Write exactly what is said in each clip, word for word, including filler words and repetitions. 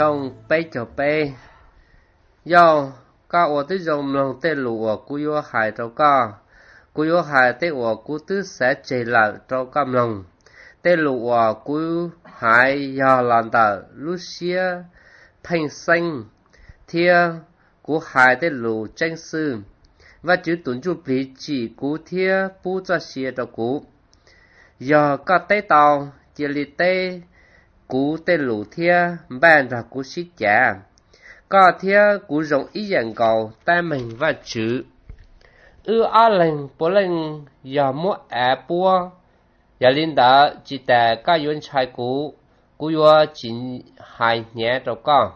trong bê cho bê do các ô tư dòng lòng tê lụa cú yo hại trâu ca cú yo hại tê ô cú tư sẽ chế lại trâu cam lòng tê lụa cú hại ya lan tờ Lucia thanh xanh thia cú hại tê lụ tranh sư và chữ tuấn chu bí chỉ cú thia bu cho xia cho cú giờ có tê tàu chỉ li tê cú tê lụ thia ban ra cú xí chả có thia cú rộng ý dạng cầu ta mình và chữ ư a lần bố lần giờ mua ẻ bua giờ linh đã chỉ tại các yuan trai cú cú yo chỉ hai nhẹ cho con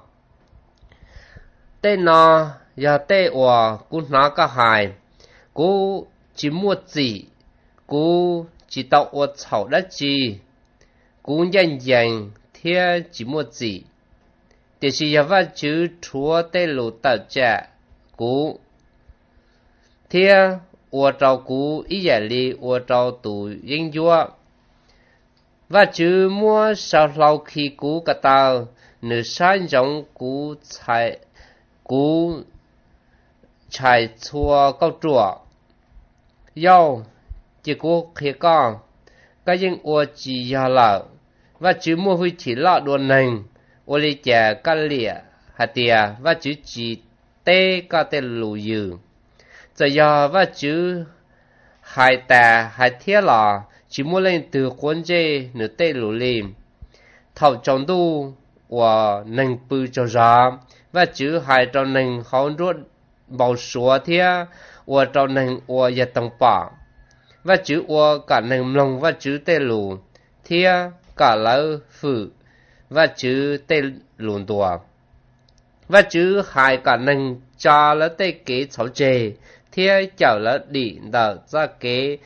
tê nó giờ tê ủa cú nó có hai cú chỉ mua gì cú chỉ tao ủa chậu đất gì cú nhân dân thia chỉ mua gì thì chỉ giờ vắt chữ chúa tê lù tao trả cú thia ủa trâu cú ý giải li ủa trâu tụ yên vua và chữ mua sau lâu khi cú cả tao nửa sáng giống cú chạy cú chạy chua câu chùa yêu chỉ cú khi con cái những ủa chỉ giờ lợ và chữ mua huy chỉ lọ đuôn nành ủa li chè cá lìa hạt tìa và chữ chỉ tê cá tê lù dừ giờ giờ và chữ hai tà hai thiết lọ chỉ mua lên từ cuốn dê nửa tê lù lim thầu trong tu và nành bự cho ra và chữ hai trong nành không rút bảo số thia và trong nành và giờ tầng bảng và chữ và cả nành lòng và chữ tê lù thia cả lỡ phử và chữ tê lùn tùa và chữ hai cả nành cha là tê kế cháu chê thia chảo là đi đỡ ra kế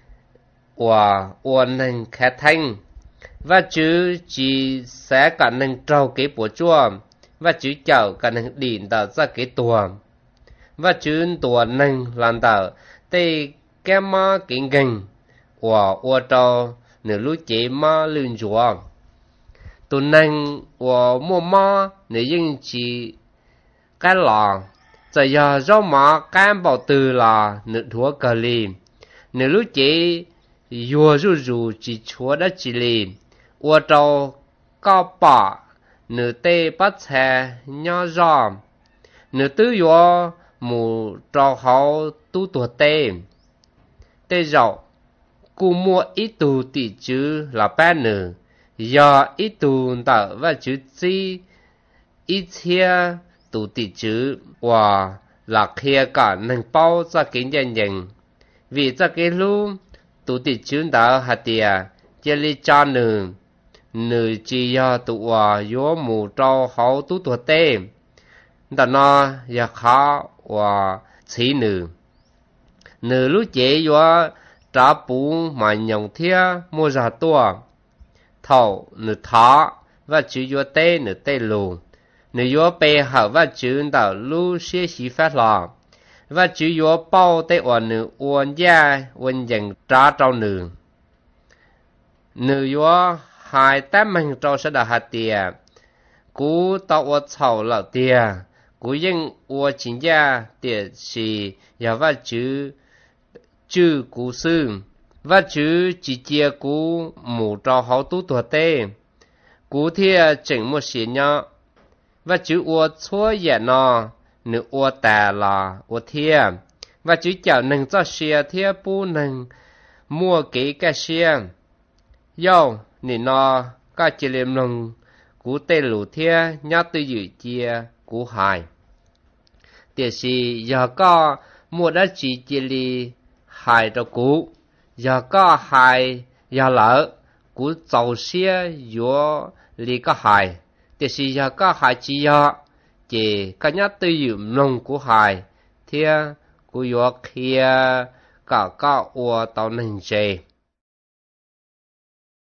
và và nành khẽ thanh và chữ chỉ sẽ cả nành trâu kế bộ chua và chữ chảo cả nành đi đỡ ra kế tùa và chữ tùa nành làm đỡ tê kế má kính gành và và trâu nửa lũ chế má lươn chùa tụi nành và mua má nửa dân chỉ cái lò giờ giờ do mà cam bảo từ là nửa thua cờ lì nửa lúc chỉ vừa rù rù chỉ chúa đã chỉ lì ua trâu cao bả nửa tê bắt xe nhỏ giò nửa tứ vừa mù trâu hậu tu tuổi tê tê rậu cú mua ít tù tỷ chữ là ba nửa giờ ít tù tạo và chữ chi ít chia tụ tỷ chữ và là kia cả nâng bao ra kính nhân nhân vì ra cái lúc tụ tỷ chữ đã hạt tìa chỉ li cha nữ nữ chỉ do tụ và yếu mù trâu hậu tú tuổi tê đã nó ya khá và chỉ nữ nữ lúc chế yếu trả bù mà nhồng thia mua ra tua thầu nữ thá và chữ yếu tê nữ tê lù nếu yếu bề hở và chữ đạo lưu xế xí phát lò và chữ yếu bao tê ổn nữ ổn gia ổn dành trả trao nữ nếu yếu hai tám mình trao sẽ đã hạt tìa cú tạo ổn chào lão tìa cú yên ổn chính gia tìa xì và và chữ chữ cú sư và chữ chỉ chia cú mù trao hậu tú tuổi tê cú thia chỉnh một xí nhỏ và chữ ua chúa dễ nọ nữ ua tà là ua thia và chữ chào nâng cho xìa thia bu nâng mua kỹ cái xìa yêu nị nọ các chị liêm nông cú tê lù thia nhá tư dự chia cú hài tiệt sĩ giờ có mua đã chỉ chia li hài cho cú giờ có hài giờ lỡ cú giàu xìa yếu li có hài thì sự giờ có hai chỉ giờ chỉ cả nhà tư dụng nông của hai thì của yếu kia cả cả ua tàu nền dề